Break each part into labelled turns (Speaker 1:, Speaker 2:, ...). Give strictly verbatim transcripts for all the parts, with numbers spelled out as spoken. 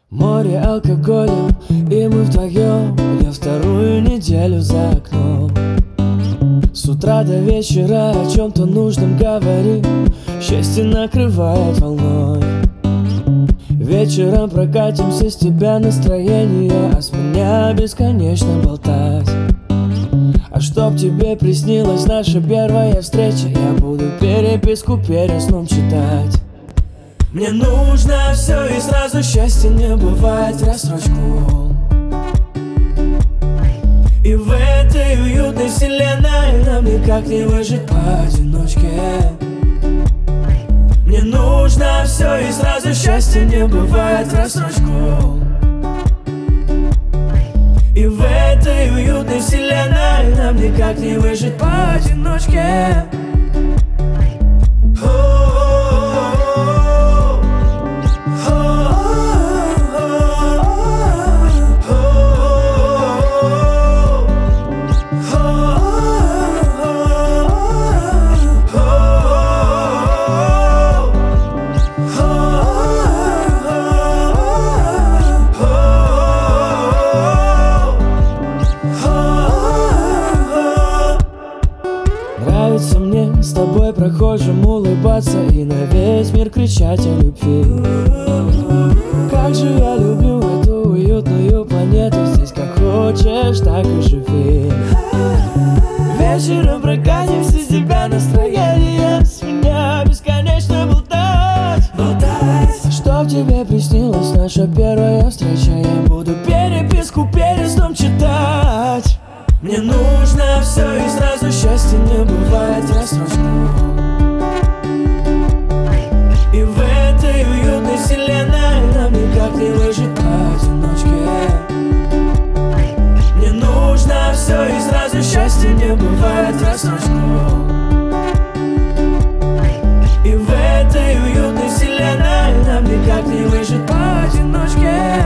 Speaker 1: Море алкоголя, и мы вдвоем. Я вторую неделю за окном. С утра до вечера о чем-то нужном говорим. Счастье накрывает волной. Вечером прокатимся, с тебя настроение, а с меня бесконечно болтать. А чтоб тебе приснилась наша первая встреча, я буду переписку перед сном читать. Мне нужно все и сразу, счастья не бывает в рассрочку. И в этой уютной вселенной нам никак не выжить поодиночке. Мне нужно все и сразу, счастья не бывает в рассрочку. И в этой уютной вселенной нам никак не выжить поодиночке. Нравится мне с тобой прохожим улыбаться и на весь мир кричать о любви. Как же я люблю эту уютную планету. Здесь как хочешь, так и живи. Вечером прокатимся, с тебя настроение, с меня бесконечно болтать, болтать. А чтоб тебе приснилась наша первая встреча, я буду переписку перед сном читать. Мне нужно все и сразу, счастья не бывает в рассрочку. И в этой уютной вселенной нам никак не выжить поодиночке. Мне нужно все и сразу, счастья не бывает в рассрочку. И в этой уютной вселенной нам никак не выжить поодиночке.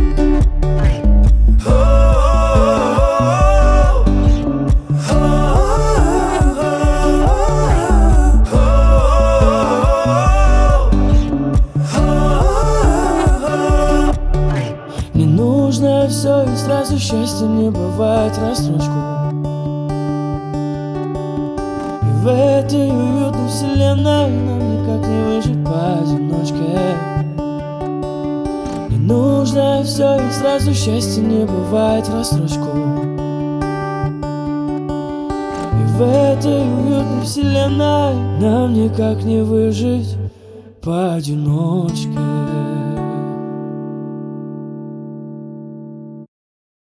Speaker 1: Нужно все и сразу, счастья не бывает в рассрочку. И в этой уютной вселенной нам никак не выжить поодиночке. Не нужно все и сразу, счастья не бывает в рассрочку. И в этой уютной вселенной нам никак не выжить поодиночке.